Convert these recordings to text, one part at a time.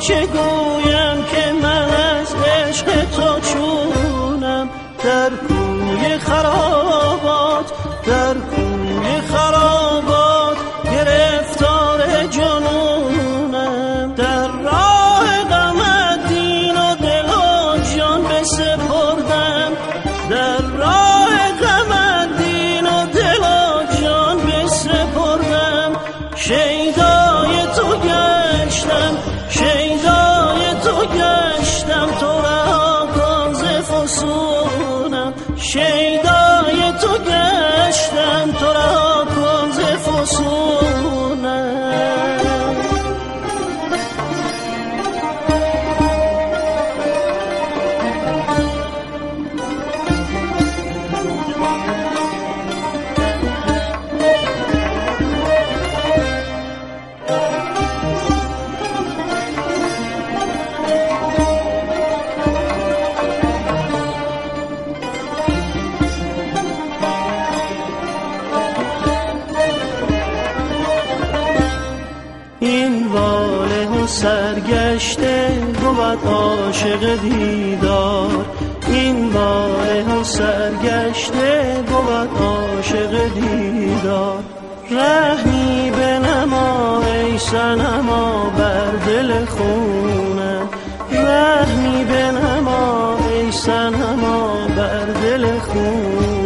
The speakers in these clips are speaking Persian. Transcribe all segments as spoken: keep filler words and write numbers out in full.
چه گویم که من از عشق تو چونم، در کوی خرابات در کوی خرابات گرفتار جنونم. در راه غمت دین و دل و جان بسپردم، در راه غمت دین و دل و جان بسپردم. شیدای تو گشتم شیدای تو گشتم، تو را کن ز فسونم. شیدای تو گشتم، تو را کن ز فسونم. این واله و سرگشته بود عاشق دیدار، این واله و سرگشته بود عاشق دیدار. رحمی بنما ای صنما بر دل خونم، رحمی بنما ای صنما بر دل خونم.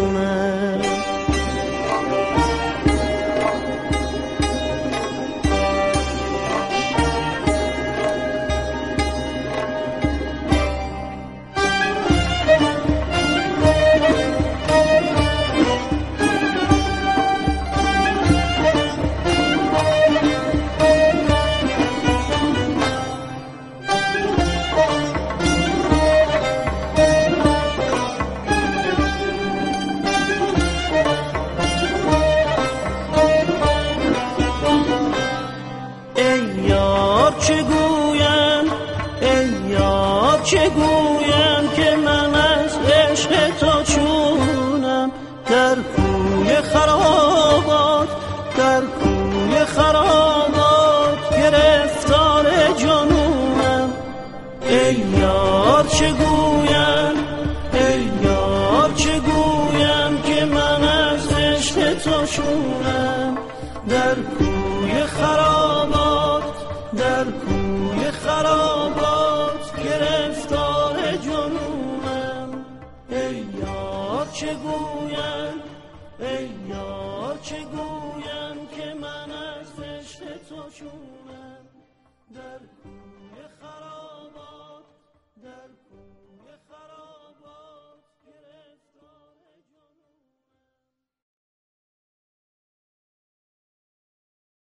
چه گویم ای یار چه گویم که من از عشق تو چونم، در کوی خرابات در کوی خرابات گرفتار جنونم. ای یار چه گویم ای یار چه گویم که من از عشق تو چونم، در کوی خرابات در کوی خرابات گرفتار جنونم. ای یار چه گویم ای یار چه گویم که من از عشق تو چونم، در کوی خرابات در کوی خرابات